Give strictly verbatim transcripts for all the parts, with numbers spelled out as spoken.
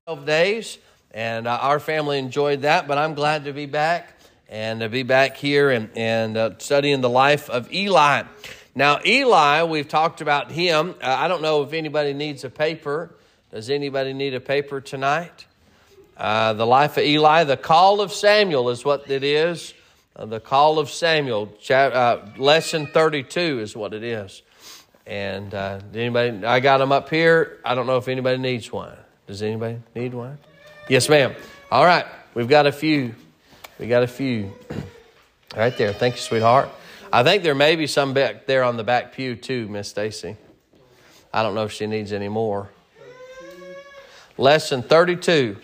twelve days, and uh, our family enjoyed that, but I'm glad to be back and to be back here and, and uh, studying the life of Eli. Now, Eli, we've talked about him. Uh, I don't know if anybody needs a paper. Does anybody need a paper tonight? Uh, the life of Eli, the call of Samuel is what it is. Uh, the call of Samuel, cha- uh, lesson thirty-two is what it is. And uh, anybody, I got them up here. I don't know if anybody needs one. Does anybody need one? Yes, ma'am. All right. We've got a few. We got a few. Right there. Thank you, sweetheart. I think there may be some back there on the back pew too, Miss Stacy. I don't know if she needs any more. Lesson thirty-two.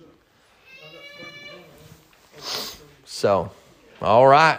So, all right.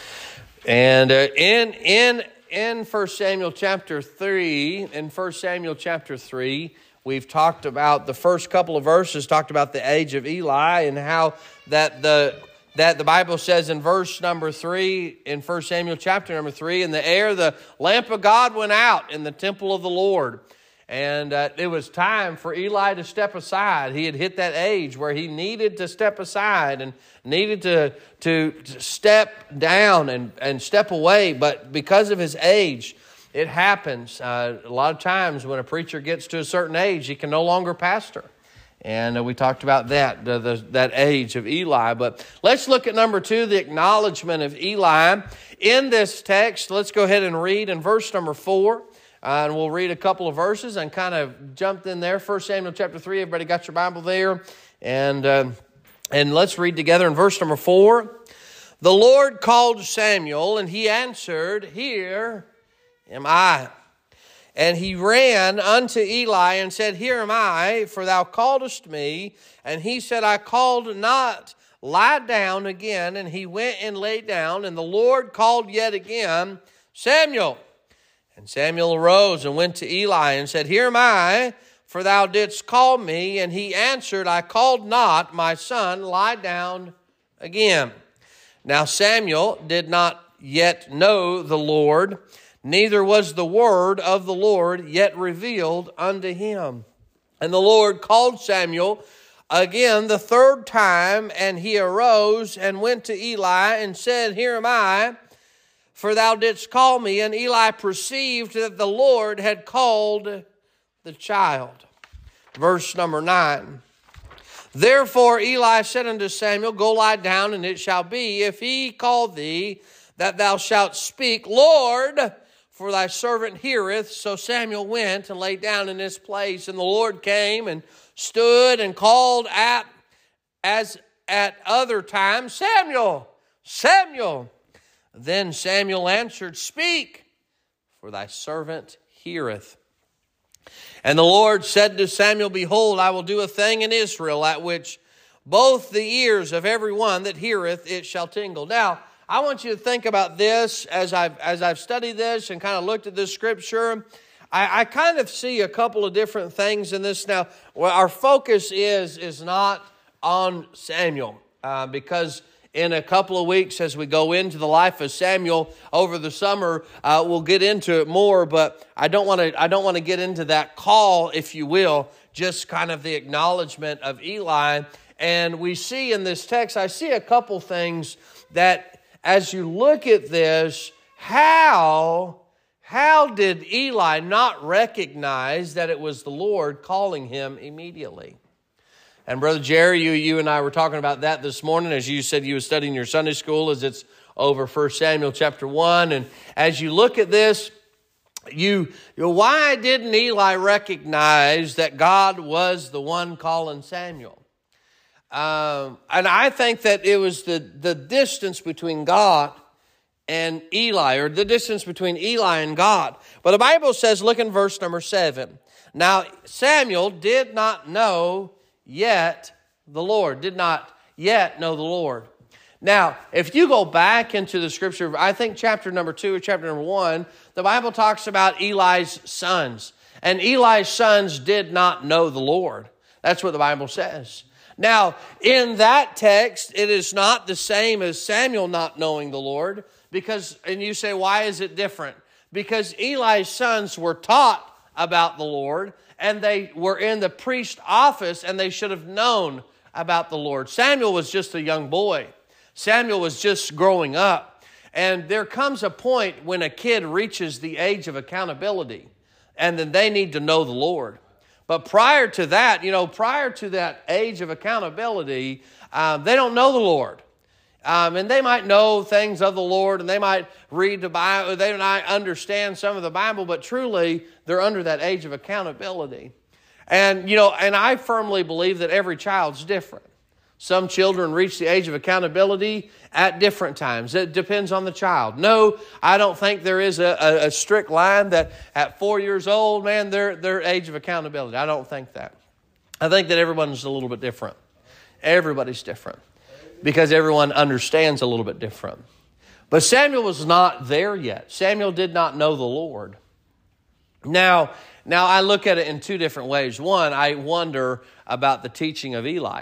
And uh, in in in First Samuel chapter three, in First Samuel chapter three, we've talked about the first couple of verses, talked about the age of Eli and how that the that the Bible says in verse number three, in First Samuel chapter number three, in the air the lamp of God went out in the temple of the Lord. And uh, it was time for Eli to step aside. He had hit that age where he needed to step aside and needed to, to, to step down and, and step away. But because of his age, it happens. Uh, a lot of times when a preacher gets to a certain age, he can no longer pastor. And uh, we talked about that, the, the, that age of Eli. But let's look at number two, the acknowledgement of Eli. In this text, let's go ahead and read in verse number four. Uh, and we'll read a couple of verses and kind of jumped in there. First Samuel chapter three. Everybody got your Bible there? And, uh, and let's read together in verse number four. The Lord called Samuel, and he answered, Here am I. And he ran unto Eli and said, Here am I, for thou calledest me. And he said, I called not, lie down again. And he went and lay down. And the Lord called yet again, Samuel. And Samuel arose and went to Eli and said, Here am I, for thou didst call me. And he answered, I called not, my son, lie down again. Now Samuel did not yet know the Lord, neither was the word of the Lord yet revealed unto him. And the Lord called Samuel again the third time, and he arose and went to Eli and said, Here am I, for thou didst call me. And Eli perceived that the Lord had called the child. Verse number nine. Therefore Eli said unto Samuel, Go lie down, and it shall be, if he call thee, that thou shalt speak, Lord, for thy servant heareth. So Samuel went and lay down in his place. And the Lord came and stood and called at, as at other times, Samuel, Samuel. Then Samuel answered, Speak, for thy servant heareth. And the Lord said to Samuel, Behold, I will do a thing in Israel, at which both the ears of every one that heareth it shall tingle. Now, I want you to think about this as I've, as I've studied this and kind of looked at this scripture. I, I kind of see a couple of different things in this. Now, well, our focus is, is not on Samuel, uh, because in a couple of weeks, as we go into the life of Samuel over the summer, uh, we'll get into it more. But I don't want to. I don't want to get into that call, if you will. Just kind of the acknowledgement of Eli. And we see in this text, I see a couple things that, as you look at this, how how did Eli not recognize that it was the Lord calling him immediately? And Brother Jerry, you, you and I were talking about that this morning as you said you were studying your Sunday school as it's over First Samuel chapter one. And as you look at this, you, you know, why didn't Eli recognize that God was the one calling Samuel? Um, and I think that it was the, the distance between God and Eli, or the distance between Eli and God. But the Bible says, look in verse number seven. Now Samuel did not know yet the Lord, did not yet know the Lord. Now, if you go back into the scripture, I think chapter number two or chapter number one, the Bible talks about Eli's sons. And Eli's sons did not know the Lord. That's what the Bible says. Now, in that text, it is not the same as Samuel not knowing the Lord. Because, and you say, why is it different? Because Eli's sons were taught about the Lord, and they were in the priest office, and they should have known about the Lord. Samuel was just a young boy. Samuel was just growing up. And there comes a point when a kid reaches the age of accountability, and then they need to know the Lord. But prior to that, you know, prior to that age of accountability, um, they don't know the Lord. Um, and they might know things of the Lord, and they might read the Bible, they might understand some of the Bible, but truly they're under that age of accountability. And, you know, and I firmly believe that every child's different. Some children reach the age of accountability at different times. It depends on the child. No, I don't think there is a, a, a strict line that at four years old, man, their their age of accountability. I don't think that. I think that everyone's a little bit different. Everybody's different because everyone understands a little bit different. But Samuel was not there yet. Samuel did not know the Lord. Now, now I look at it in two different ways. One, I wonder about the teaching of Eli.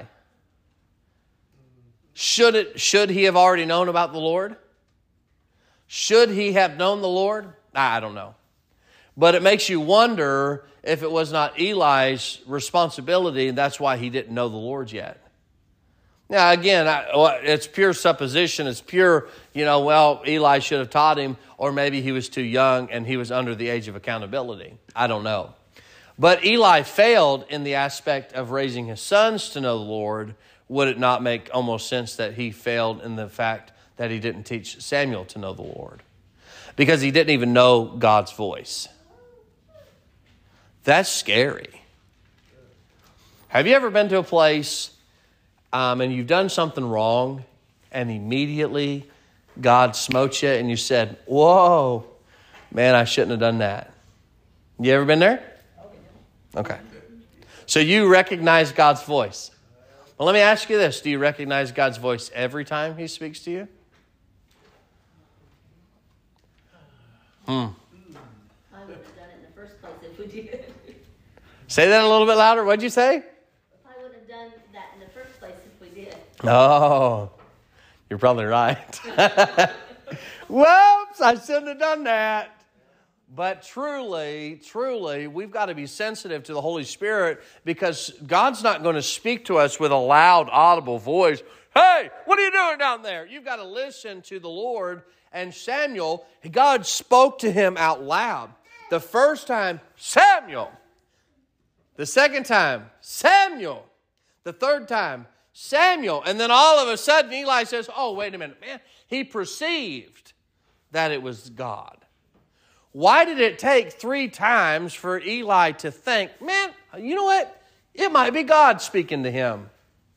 Should it, should he have already known about the Lord? Should he have known the Lord? I don't know. But it makes you wonder if it was not Eli's responsibility, and that's why he didn't know the Lord yet. Now, again, I, it's pure supposition. It's pure, you know, well, Eli should have taught him, or maybe he was too young and he was under the age of accountability. I don't know. But Eli failed in the aspect of raising his sons to know the Lord. Would it not make almost sense that he failed in the fact that he didn't teach Samuel to know the Lord? Because he didn't even know God's voice. That's scary. Have you ever been to a place um, and you've done something wrong and immediately God smote you and you said, whoa, man, I shouldn't have done that? You ever been there? Okay. So you recognize God's voice. Well, let me ask you this. Do you recognize God's voice every time he speaks to you? Hmm. I would have done it in the first place if we did. Say that a little bit louder. What'd you say? I would have done that in the first place if we did. Oh, you're probably right. Whoops, I shouldn't have done that. But truly, truly, we've got to be sensitive to the Holy Spirit because God's not going to speak to us with a loud, audible voice. Hey, what are you doing down there? You've got to listen to the Lord. And Samuel, God spoke to him out loud. The first time, Samuel. The second time, Samuel. The third time, Samuel. And then all of a sudden, Eli says, oh, wait a minute, man. He perceived that it was God. Why did it take three times for Eli to think, man, you know what? It might be God speaking to him.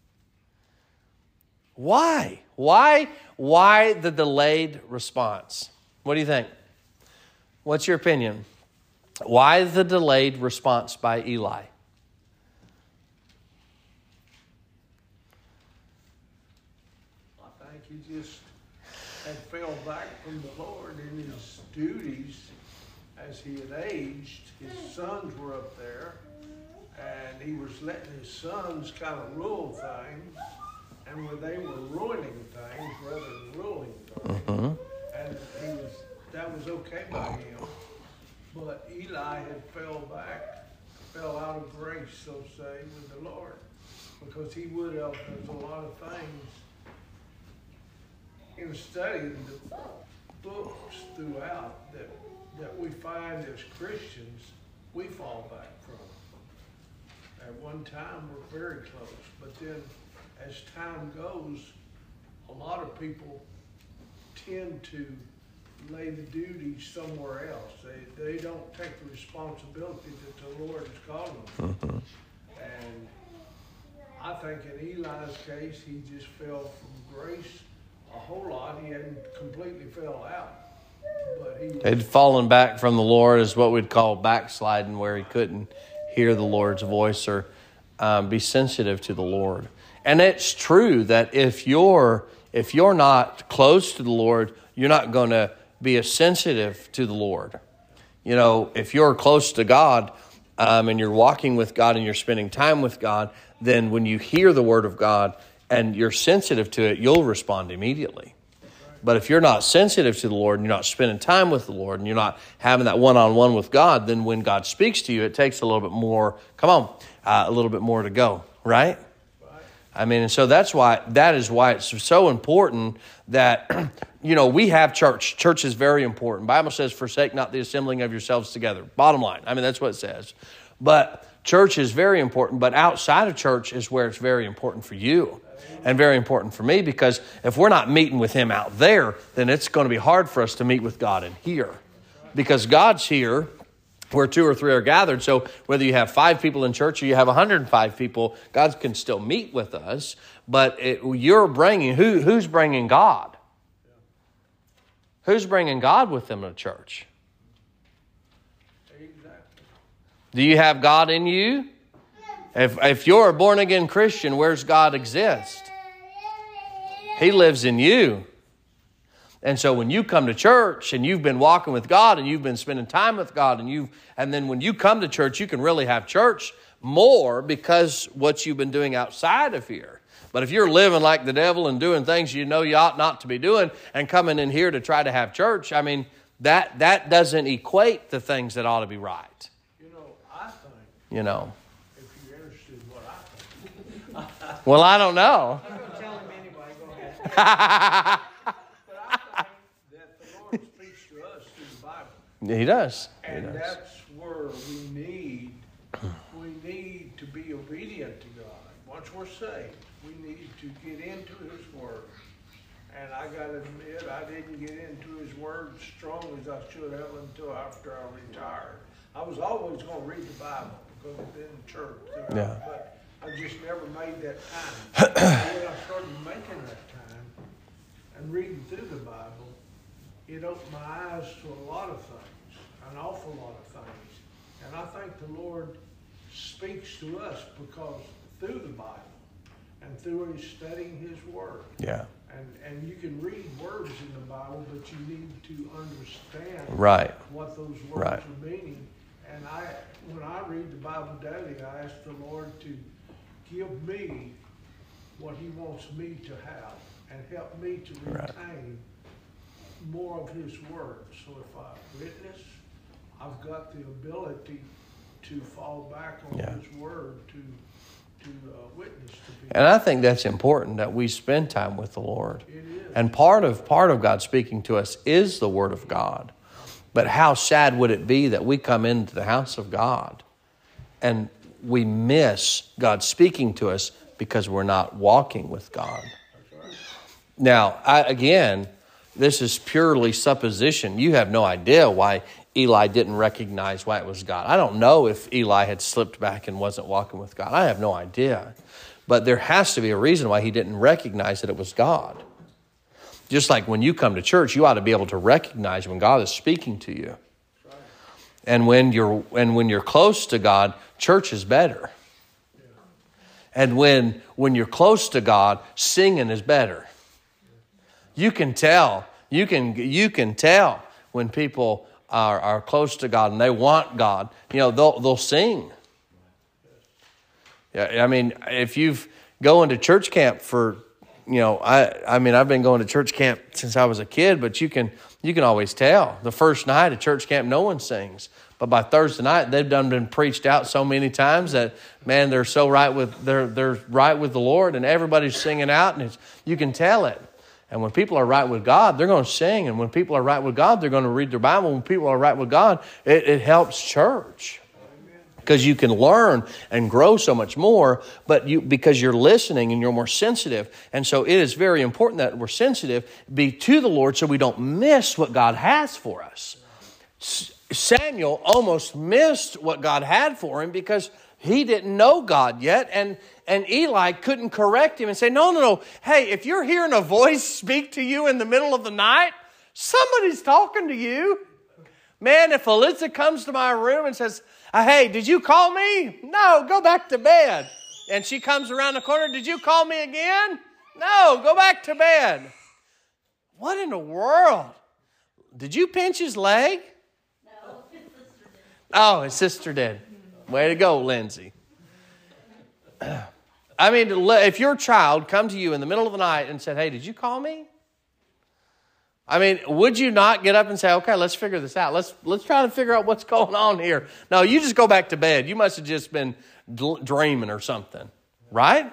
Why? Why? Why the delayed response? What do you think? What's your opinion? Why the delayed response by Eli? I think he just had fell back from the Lord in his duties. As he had aged, his sons were up there, and he was letting his sons kind of rule things, and where they were ruining things rather than ruling things, mm-hmm. and he was that was okay by him. But Eli had fell back, fell out of grace, so to say, with the Lord, because he would have. There's a lot of things in studying the books throughout that. that we find as Christians, we fall back from. At one time, we're very close, but then as time goes, a lot of people tend to lay the duties somewhere else. They, they don't take the responsibility that the Lord has called them. Mm-hmm. And I think in Eli's case, he just fell from grace a whole lot. He hadn't completely fell out. He'd fallen back from the Lord is what we'd call backsliding, where he couldn't hear the Lord's voice or um, be sensitive to the Lord. And it's true that if you're if you're not close to the Lord, you're not going to be as sensitive to the Lord. You know, if you're close to God um, and you're walking with God and you're spending time with God, then when you hear the Word of God and you're sensitive to it, you'll respond immediately. But if you're not sensitive to the Lord, and you're not spending time with the Lord, and you're not having that one-on-one with God, then when God speaks to you, it takes a little bit more, come on, uh, a little bit more to go, right? I mean, and so that's why, that is why it's so important that, you know, we have church. Church is very important. The Bible says, forsake not the assembling of yourselves together. Bottom line. I mean, that's what it says. But church is very important. But outside of church is where it's very important for you and very important for me, because if we're not meeting with Him out there, then it's going to be hard for us to meet with God in here, because God's here where two or three are gathered. So whether you have five people in church or you have one hundred five people, God can still meet with us. But it, you're bringing, who, who's bringing God? Who's bringing God with them in a church? Exactly. Do you have God in you? If, if you're a born-again Christian, where's God exist? He lives in you. And so when you come to church and you've been walking with God and you've been spending time with God, and you and then when you come to church, you can really have church more because what you've been doing outside of here. But if you're living like the devil and doing things you know you ought not to be doing and coming in here to try to have church, I mean, that that doesn't equate the things that ought to be right. You know, I think, You know. if you're interested in what I think. Well, I don't know. I'm going to tell him anyway, go ahead. But I think that the Lord speaks to us through the Bible. He does. He And does. that's where we need, we need to be obedient to God. Once we're saved, we need to get into His Word. And I got to admit, I didn't get into His Word as strong as I should have until after I retired. I was always going to read the Bible because I've been in church. Yeah. But I just never made that time. When I started making that time and reading through the Bible, it opened my eyes to a lot of things, an awful lot of things. And I think the Lord speaks to us because through the Bible and through His studying His Word. Yeah. And and you can read words in the Bible, but you need to understand Right. what those words Right. are meaning. And I, when I read the Bible daily, I ask the Lord to give me what He wants me to have and help me to retain Right. more of His Word. So if I witness, I've got the ability to fall back on Yeah. His Word to to uh, witness to people. And I think that's important, that we spend time with the Lord. It is. And part of part of God speaking to us is the Word of God. But how sad would it be that we come into the house of God and we miss God speaking to us because we're not walking with God? That's right. Now, I, again, this is purely supposition. You have no idea why Eli didn't recognize why it was God. I don't know if Eli had slipped back and wasn't walking with God. I have no idea. But there has to be a reason why he didn't recognize that it was God. Just like when you come to church, you ought to be able to recognize when God is speaking to you. And when you're and when you're close to God, church is better. And when when you're close to God, singing is better. You can tell. You can you can tell when people are, are close to God and they want God. You know, they'll they'll sing. Yeah, I mean, if you've going to church camp for, you know, I I mean, I've been going to church camp since I was a kid, but you can you can always tell. The first night at church camp, no one sings. But by Thursday night, they've done been preached out so many times that, man, they're so right with they're they're right with the Lord, and everybody's singing out, and it's, you can tell it. And when people are right with God, they're going to sing. And when people are right with God, they're going to read their Bible. When people are right with God, it, it helps church. Because you can learn and grow so much more, but you because you're listening and you're more sensitive. And so it is very important that we're sensitive, be to the Lord, so we don't miss what God has for us. Samuel almost missed what God had for him because he didn't know God yet. And, and Eli couldn't correct him and say, no, no, no. Hey, if you're hearing a voice speak to you in the middle of the night, somebody's talking to you. Man, if Alyssa comes to my room and says, hey, did you call me? No, go back to bed. And she comes around the corner, did you call me again? No, go back to bed. What in the world? Did you pinch his leg? No, his sister did. Oh, his sister did. Way to go, Lindsay. I mean, if your child come to you in the middle of the night and said, hey, did you call me? I mean, would you not get up and say, okay, let's figure this out. Let's let's try to figure out what's going on here. No, you just go back to bed. You must have just been d- dreaming or something, right?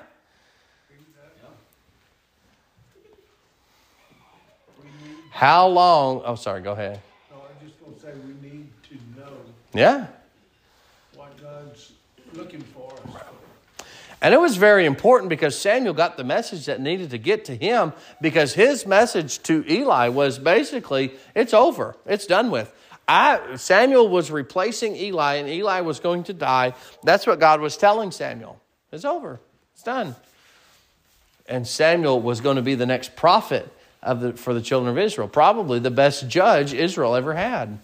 How long? Oh, sorry, go ahead. No, I'm just going to say we need to know Yeah. what God's looking for us. And it was very important because Samuel got the message that needed to get to him, because his message to Eli was basically, it's over. It's done with. I, Samuel was replacing Eli, and Eli was going to die. That's what God was telling Samuel. It's over. It's done. And Samuel was going to be the next prophet of the, for the children of Israel. Probably the best judge Israel ever had.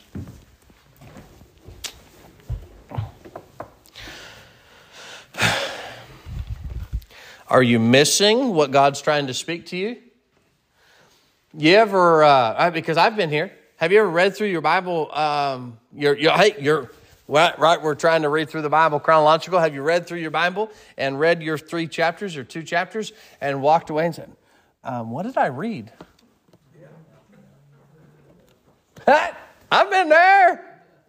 Are you missing what God's trying to speak to you? You ever, uh, because I've been here. Have you ever read through your Bible? Um, you're, you're, hey, you're right, right. We're trying to read through the Bible chronological. Have you read through your Bible and read your three chapters or two chapters and walked away and said, um, what did I read? Yeah. I've been there.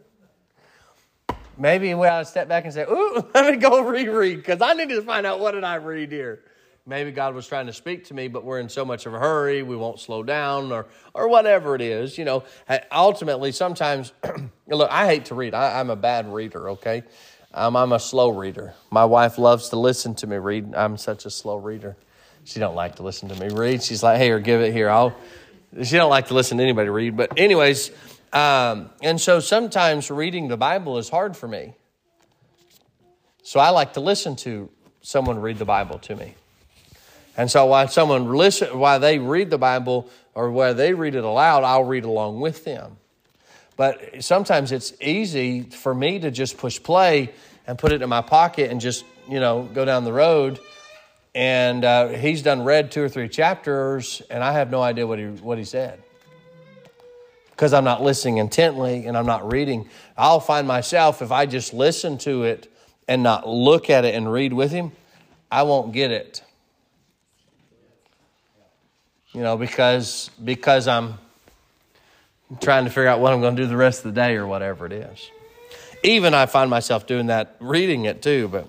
Maybe we ought to step back and say, ooh, let me go reread, because I need to find out, what did I read here? Maybe God was trying to speak to me, but we're in so much of a hurry, we won't slow down, or or whatever it is. You know, ultimately, sometimes, look, I hate to read. I, I'm a bad reader, okay? Um, I'm a slow reader. My wife loves to listen to me read. I'm such a slow reader. She don't like to listen to me read. She's like, hey, here, give it here. I'll. She don't like to listen to anybody read. But anyways, um, and so sometimes reading the Bible is hard for me. So I like to listen to someone read the Bible to me. And so while someone listen, while they read the Bible or while they read it aloud, I'll read along with them. But sometimes it's easy for me to just push play and put it in my pocket and just, you know, go down the road. And uh, he's done read two or three chapters, and I have no idea what he what he said, because I'm not listening intently and I'm not reading. I'll find myself, if I just listen to it and not look at it and read with him, I won't get it. You know, because because I'm trying to figure out what I'm going to do the rest of the day or whatever it is. Even I find myself doing that, reading it too. But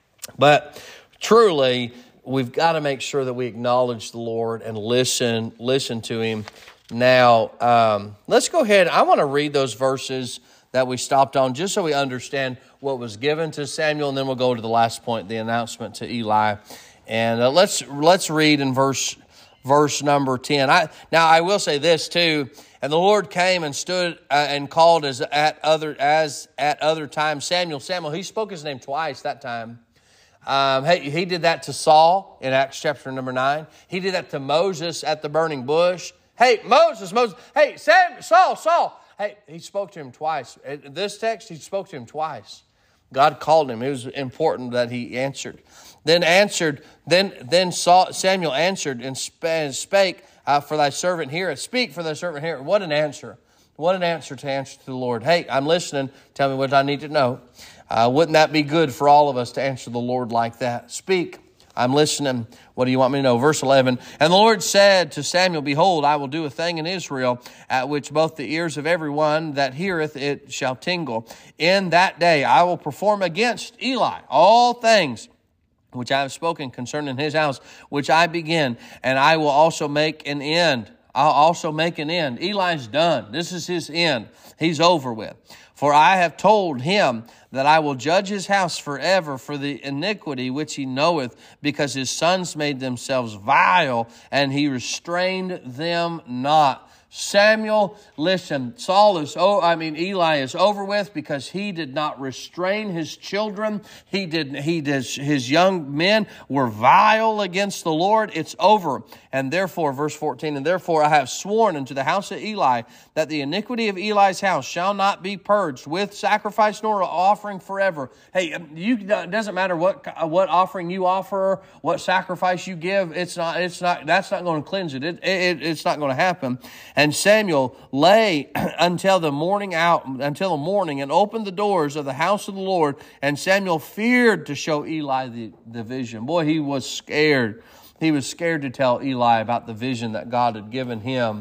but truly, we've got to make sure that we acknowledge the Lord and listen listen to Him. Now, um, let's go ahead. I want to read those verses that we stopped on, just so we understand what was given to Samuel, and then we'll go to the last point, the announcement to Eli. And uh, let's let's read in verse verse number ten. I now I will say this too. And the Lord came and stood uh, and called as at other as at other times Samuel, Samuel. He spoke his name twice that time. Um, hey, he did that to Saul in Acts chapter number nine. He did that to Moses at the burning bush. Hey, Moses, Moses. Hey, Sam, Saul, Saul. Hey, he spoke to him twice. In this text, he spoke to him twice. God called him. It was important that he answered. Then answered. Then then Saul, Samuel answered and spake, uh, "For thy servant heareth. Speak, for thy servant heareth." What an answer! What an answer to answer to the Lord. Hey, I'm listening. Tell me what I need to know. Uh, wouldn't that be good for all of us to answer the Lord like that? Speak. I'm listening. What do you want me to know? Verse eleven. And the Lord said to Samuel, "Behold, I will do a thing in Israel, at which both the ears of everyone that heareth it shall tingle. In that day I will perform against Eli all things which I have spoken concerning his house, which I begin, and I will also make an end." I'll also make an end. Eli's done. This is his end. He's over with. "For I have told him that I will judge his house forever for the iniquity which he knoweth, because his sons made themselves vile, and he restrained them not." Samuel, listen, Saul is, oh, I mean, Eli is over with because he did not restrain his children. He did, he did, his young men were vile against the Lord. It's over. And therefore, verse fourteen, and therefore I have sworn unto the house of Eli that the iniquity of Eli's house shall not be purged with sacrifice nor offering forever. Hey, you, it doesn't matter what, what offering you offer, what sacrifice you give. It's not, it's not, that's not going to cleanse it. It, it it's not going to happen. And Samuel lay until the morning out, until the morning, and opened the doors of the house of the Lord. And Samuel feared to show Eli the, the vision. Boy, he was scared. He was scared to tell Eli about the vision that God had given him.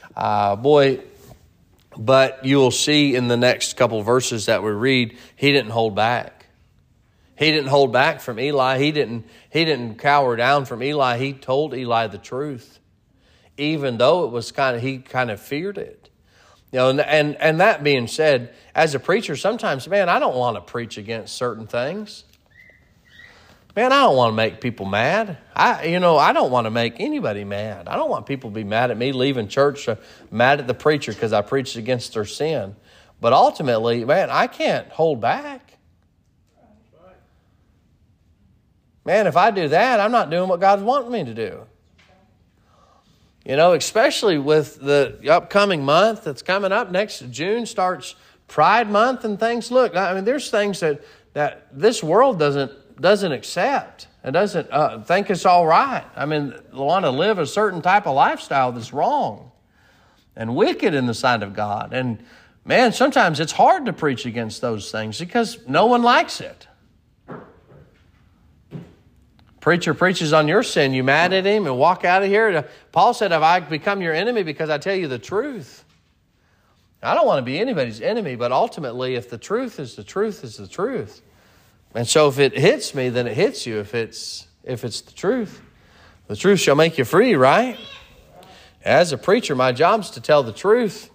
Uh, boy, but you will see in the next couple verses that we read, he didn't hold back. He didn't hold back from Eli. He didn't, he didn't cower down from Eli. He told Eli the truth, even though it was kind of, he kind of feared it. You know, and, and, and that being said, as a preacher, sometimes, man, I don't want to preach against certain things. Man, I don't want to make people mad. I, you know, I don't want to make anybody mad. I don't want people to be mad at me leaving church, uh, mad at the preacher because I preached against their sin. But ultimately, man, I can't hold back. Man, if I do that, I'm not doing what God's wanting me to do. You know, especially with the upcoming month that's coming up. Next June starts Pride Month and things. Look, I mean, there's things that, that this world doesn't doesn't accept and doesn't uh, think it's all right. I mean, want to live a certain type of lifestyle that's wrong and wicked in the sight of God. And man, sometimes it's hard to preach against those things because no one likes it. Preacher preaches on your sin, you mad at him and walk out of here. Paul said, have I become your enemy because I tell you the truth? I don't want to be anybody's enemy, but ultimately, if the truth is the truth, is the truth. And so if it hits me, then it hits you. If it's if it's the truth, the truth shall make you free, right? As a preacher, my job's to tell the truth.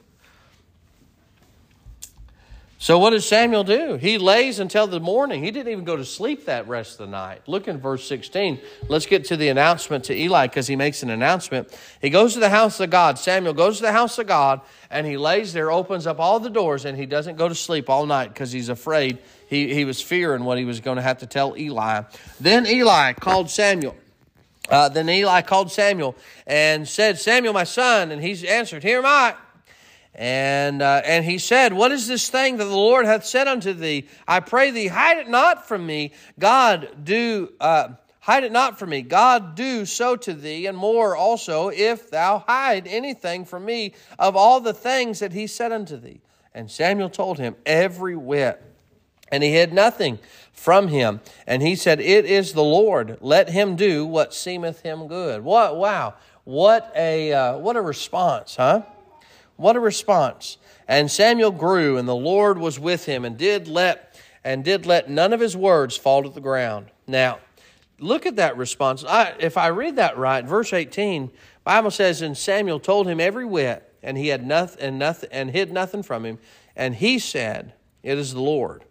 So what does Samuel do? He lays until the morning. He didn't even go to sleep that rest of the night. Look in verse sixteen. Let's get to the announcement to Eli because he makes an announcement. He goes to the house of God. Samuel goes to the house of God and he lays there, opens up all the doors, and he doesn't go to sleep all night because he's afraid. He, he was fearing what he was going to have to tell Eli. Then Eli called Samuel. Uh, then Eli called Samuel and said, Samuel, my son. And he answered, here am I. And uh, and he said, what is this thing that the Lord hath said unto thee? I pray thee, hide it not from me. God do, uh, hide it not from me. God do so to thee, and more also, if thou hide anything from me of all the things that he said unto thee. And Samuel told him every whit, and he hid nothing from him. And he said, it is the Lord. Let him do what seemeth him good. What? Wow. What a uh, what a response, huh? What a response. And Samuel grew, and the Lord was with him, and did let and did let none of his words fall to the ground. Now, look at that response. I, if I read that right, verse eighteen, Bible says, and Samuel told him every whit, and he had nothing and nothing and hid nothing from him. And he said, it is the Lord.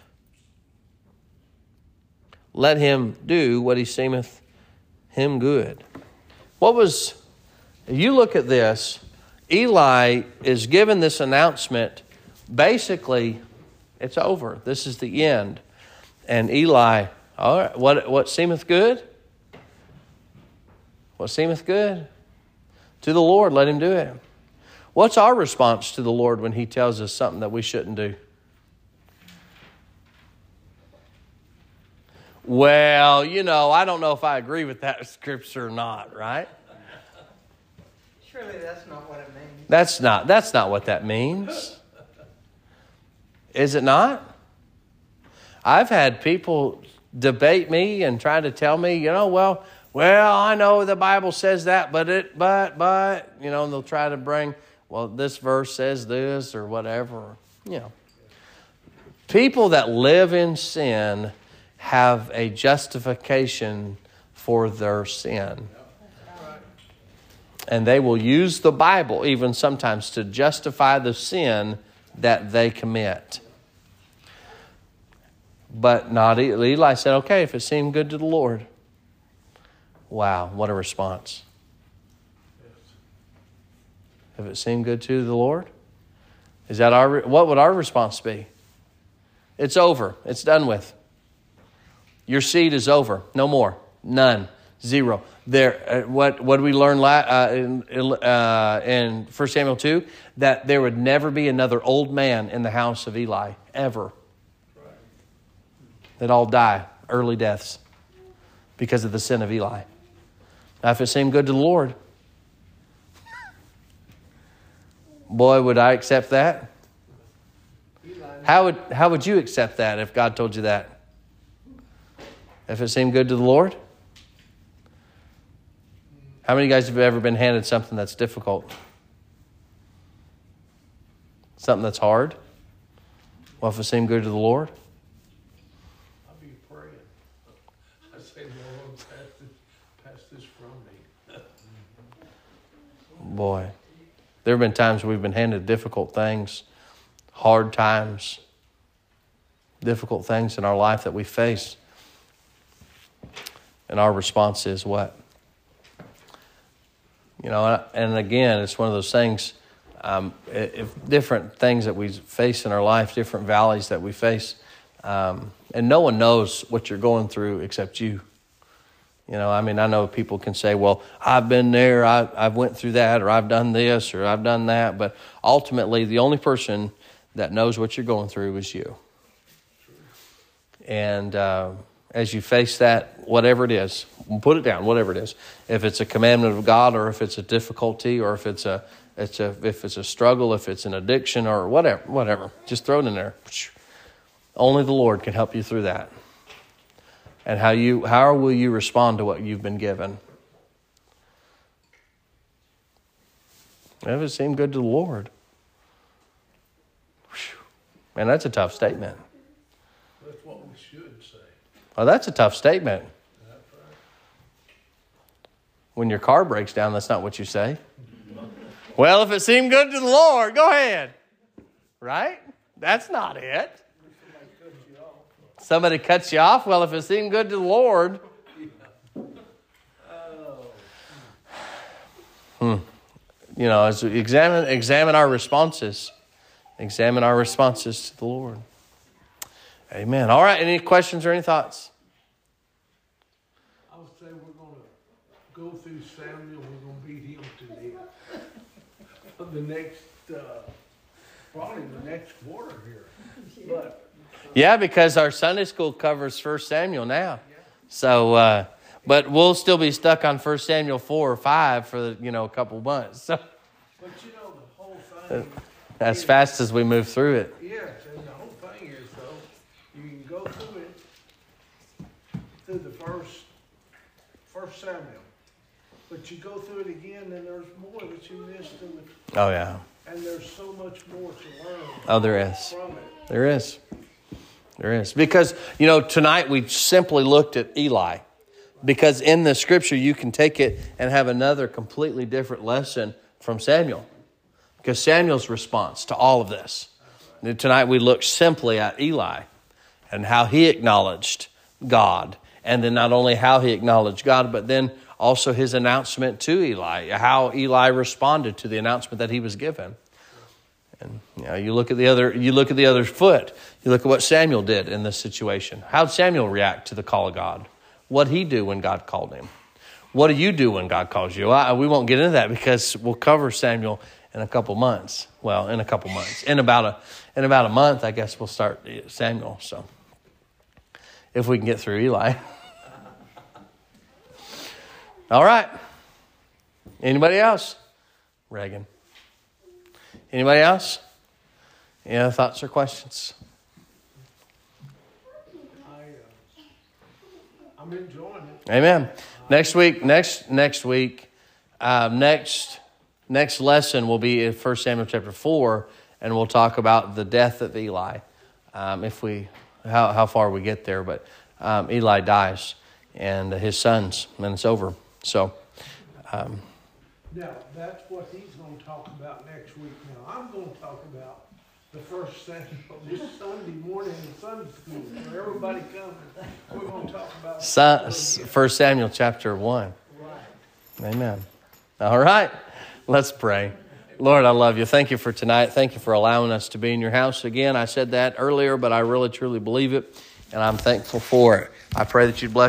Let him do what he seemeth him good. What was, if you look at this, Eli is given this announcement. Basically, it's over. This is the end. And Eli, all right, what, what seemeth good? What seemeth good? To the Lord, let him do it. What's our response to the Lord when he tells us something that we shouldn't do? Well, you know, I don't know if I agree with that scripture or not, right? Surely that's not what it means. That's not, that's not what that means. Is it not? I've had people debate me and try to tell me, you know, well, well, I know the Bible says that, but it, but, but, you know, and they'll try to bring, well, this verse says this or whatever. You know, people that live in sin have a justification for their sin. And they will use the Bible even sometimes to justify the sin that they commit. But not Eli said, okay, if it seemed good to the Lord. Wow, what a response. If it seemed good to the Lord? Is that our, what would our response be? It's over. It's done with. Your seed is over. No more. None. Zero. There. Uh, what what did we learn la- uh, in, uh, in First Samuel two? That there would never be another old man in the house of Eli. Ever. They'd all die. Early deaths. Because of the sin of Eli. Now if it seemed good to the Lord. Boy, would I accept that? How would how would you accept that if God told you that? If it seemed good to the Lord? How many of you guys have ever been handed something that's difficult? Something that's hard? Well, if it seemed good to the Lord? I'll be praying. I say, Lord, pass this, pass this from me. Boy, there have been times we've been handed difficult things, hard times, difficult things in our life that we face. And our response is what? You know, and again, it's one of those things, um, if different things that we face in our life, different valleys that we face, um, and no one knows what you're going through except you. You know, I mean, I know people can say, well, I've been there, I, I've went through that, or I've done this, or I've done that. But ultimately, the only person that knows what you're going through is you. And uh, as you face that, whatever it is, put it down, whatever it is. If it's a commandment of God, or if it's a difficulty, or if it's a, it's a, if it's a struggle, if it's an addiction, or whatever, whatever, just throw it in there. Only the Lord can help you through that. And how you how will you respond to what you've been given? If it seemed good to the Lord. Man, that's a tough statement. That's what we should say. Oh, that's a tough statement. That's right. When your car breaks down, that's not what you say. Well, if it seemed good to the Lord, go ahead. Right? That's not it. Somebody cuts you off. Well, if it seemed good to the Lord. Hmm. You know, as we examine, examine our responses. Examine our responses to the Lord. Amen. All right. Any questions or any thoughts? I would say we're going to go through Samuel. We're going to beat him to death. For the next, uh, probably the next quarter here. But Yeah, because our Sunday school covers First Samuel now. So, uh, but we'll still be stuck on First Samuel four or five for, you know, a couple months. So, but you know, the whole thing. as is, fast as we move through it. Yes, and the whole thing is though, you can go through it through the first First Samuel, but you go through it again, and there's more that you missed in the. Oh, yeah. And there's so much more to learn. Oh, there is. From it. There is. There is. Because, you know, tonight we simply looked at Eli. Because in the scripture, you can take it and have another completely different lesson from Samuel. Because Samuel's response to all of this. And tonight we looked simply at Eli and how he acknowledged God. And then not only how he acknowledged God, but then also his announcement to Eli. How Eli responded to the announcement that he was given. And you know, you look at the other, you look at the other foot. You look at what Samuel did in this situation. How did Samuel react to the call of God? What did he do when God called him? What do you do when God calls you? I, we won't get into that because we'll cover Samuel in a couple months. Well, in a couple months. In about a in about a month, I guess we'll start Samuel. So, if we can get through Eli. All right. Anybody else? Reagan. Anybody else? Any other thoughts or questions? I, uh, I'm enjoying it. Amen. Next week, next next week, uh, next next lesson will be in First Samuel chapter four, and we'll talk about the death of Eli. Um, if we, how how far we get there, but um, Eli dies, and his sons, and it's over. So. Um, Now, that's what he's going to talk about next week. Now, I'm going to talk about the first Samuel this Sunday morning in Sunday school. For everybody coming, we're going to talk about Son, First Samuel chapter one. Right. Amen. All right. Let's pray. Lord, I love you. Thank you for tonight. Thank you for allowing us to be in your house again. I said that earlier, but I really, truly believe it, and I'm thankful for it. I pray that you'd bless